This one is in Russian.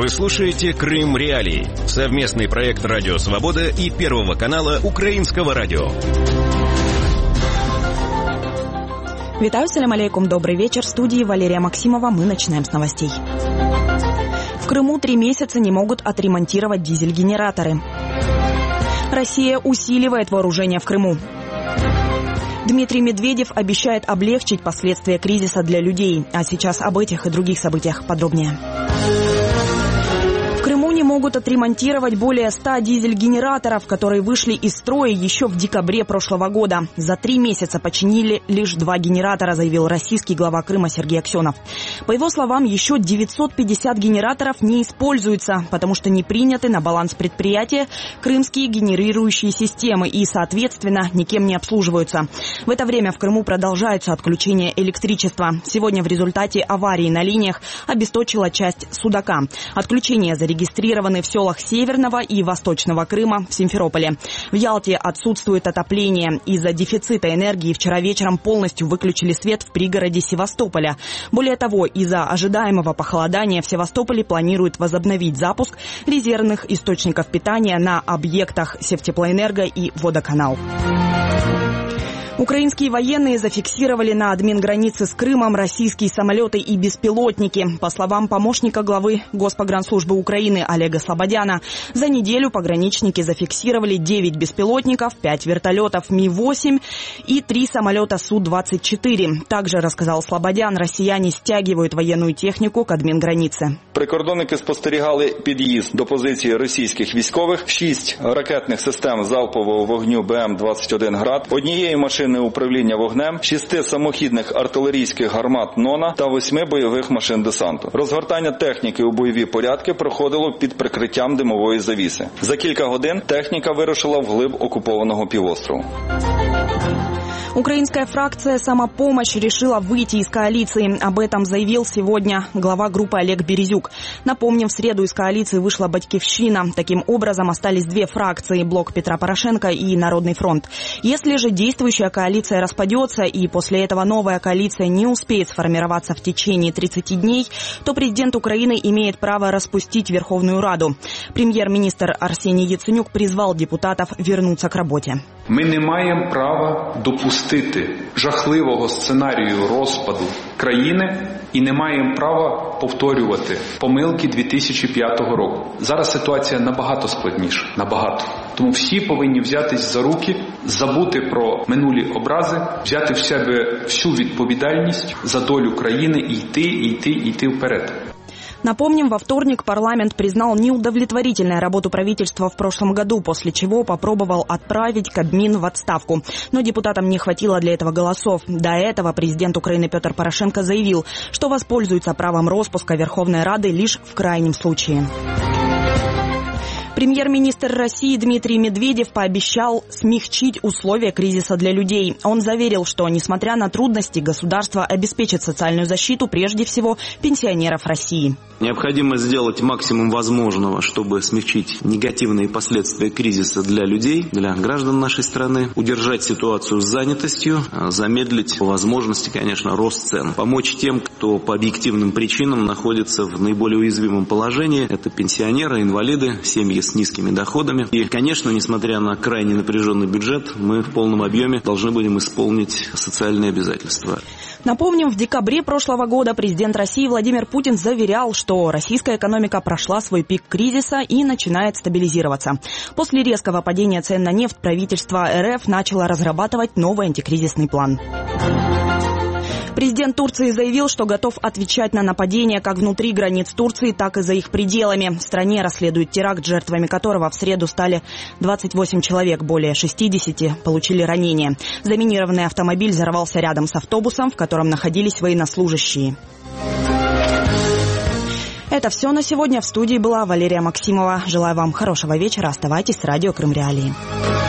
Вы слушаете «Крым Реалии» – совместный проект «Радио Свобода» и Первого канала Украинского радио. Витаю, салям алейкум, добрый вечер. В студии Валерия Максимова. Мы начинаем с новостей. В Крыму 3 месяца не могут отремонтировать дизель-генераторы. Россия усиливает вооружение в Крыму. Дмитрий Медведев обещает облегчить последствия кризиса для людей. А сейчас об этих и других событиях подробнее. В Крыму не могут отремонтировать более 100 дизель-генераторов, которые вышли из строя еще в декабре прошлого года. За 3 месяца починили лишь 2 генератора, заявил российский глава Крыма Сергей Аксенов. По его словам, еще 950 генераторов не используются, потому что не приняты на баланс предприятия крымские генерирующие системы и, соответственно, никем не обслуживаются. В это время в Крыму продолжаются отключения электричества. Сегодня в результате аварии на линиях обесточила часть Судака. Отключения зарегистрированы в селах Северного и Восточного Крыма в Симферополе. В Ялте отсутствует отопление. Из-за дефицита энергии вчера вечером полностью выключили свет в пригороде Севастополя. Более того, из-за ожидаемого похолодания в Севастополе планируют возобновить запуск резервных источников питания на объектах Севтеплоэнерго и Водоканал. Украинские военные зафиксировали на админгранице с Крымом российские самолеты и беспилотники. По словам помощника главы Госпогранслужбы Украины Олега Слободяна, за неделю пограничники зафиксировали 9 беспилотников, 5 вертолетов Ми-8 и 3 самолета Су-24. Также, рассказал Слободян, россияне стягивают военную технику к адмінграниці. Прикордонники спостерігали під'їзд до позиції російських військових, 6 ракетних систем залпового вогню БМ-21 «Град», однієї машини управління вогнем, 6 самохідних артилерійських гармат «Нона» та 8 бойових машин десанту. Розгортання техніки у бойові порядки проходило під прикриттям димової завіси. За кілька годин техніка вирушила вглиб окупованного півострову. Украинская фракция «Самопомощь» решила выйти из коалиции. Об этом заявил сегодня глава группы Олег Березюк. Напомним, в среду из коалиции вышла «Батькивщина». Таким образом, остались 2 фракции – Блок Петра Порошенко и Народный фронт. Если же действующая коалиция распадется и после этого новая коалиция не успеет сформироваться в течение 30 дней, то президент Украины имеет право распустить Верховную Раду. Премьер-министр Арсений Яценюк призвал депутатов вернуться к работе. Ми не маємо права допустити жахливого сценарію розпаду країни і не маємо права повторювати помилки 2005 року. Зараз ситуація набагато складніша, набагато. Тому всі повинні взятись за руки, забути про минулі образи, взяти в себе всю відповідальність за долю країни і йти вперед. Напомним, во вторник парламент признал неудовлетворительной работу правительства в прошлом году, после чего попробовал отправить Кабмин в отставку. Но депутатам не хватило для этого голосов. До этого президент Украины Петр Порошенко заявил, что воспользуется правом распуска Верховной Рады лишь в крайнем случае. Премьер-министр России Дмитрий Медведев пообещал смягчить условия кризиса для людей. Он заверил, что, несмотря на трудности, государство обеспечит социальную защиту прежде всего пенсионеров России. Необходимо сделать максимум возможного, чтобы смягчить негативные последствия кризиса для людей, для граждан нашей страны, удержать ситуацию с занятостью, замедлить по возможности, конечно, рост цен, помочь тем, кто по объективным причинам находится в наиболее уязвимом положении. Это пенсионеры, инвалиды, семьи с низкими доходами. И, конечно, несмотря на крайне напряженный бюджет, мы в полном объеме должны будем исполнить социальные обязательства. Напомним, в декабре прошлого года президент России Владимир Путин заверял, что российская экономика прошла свой пик кризиса и начинает стабилизироваться. После резкого падения цен на нефть правительство РФ начало разрабатывать новый антикризисный план. Президент Турции заявил, что готов отвечать на нападения как внутри границ Турции, так и за их пределами. В стране расследуют теракт, жертвами которого в среду стали 28 человек, более 60 получили ранения. Заминированный автомобиль взорвался рядом с автобусом, в котором находились военнослужащие. Это все на сегодня. В студии была Валерия Максимова. Желаю вам хорошего вечера. Оставайтесь с радио Крым Реалии.